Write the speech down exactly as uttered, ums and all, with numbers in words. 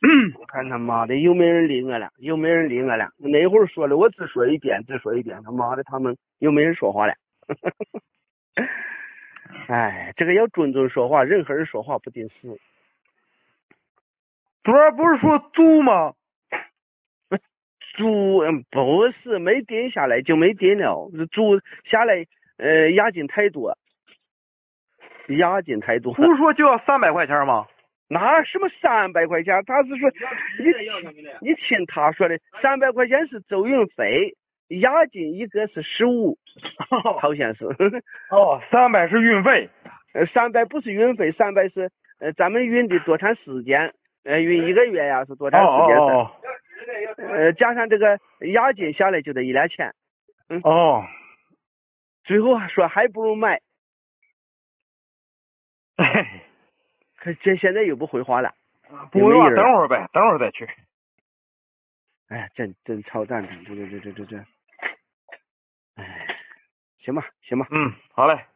我看他妈的有没有人理我了？有没有人理我了？那会儿说的我只说一遍，只说一遍，他妈的他们有没有人说话了？哎，这个要尊重说话，任何人说话不顶事。 昨儿不是说租吗？ 租嗯不是没定下来就没定了，租下来呃押金太多，押金太多。 不是说就要三百块钱吗？ 拿什么三百块钱？他是说你你听他说的，三百块钱是走运费，押金一个是十五，好像是。 哦，三百是运费。 呃，三百不是运费，三百是呃咱们运的多长时间，呃运一个月呀是多长时间是？ 哦哦呃加上这个押金下来就得一两千。嗯。 哦。 最后说还不如买。 哎。 可这现在又不回话了。 不会话，等会儿呗，等会儿再去。 哎，真真操蛋的，这这这这这这。哎，行吧，行吧。 嗯，好嘞。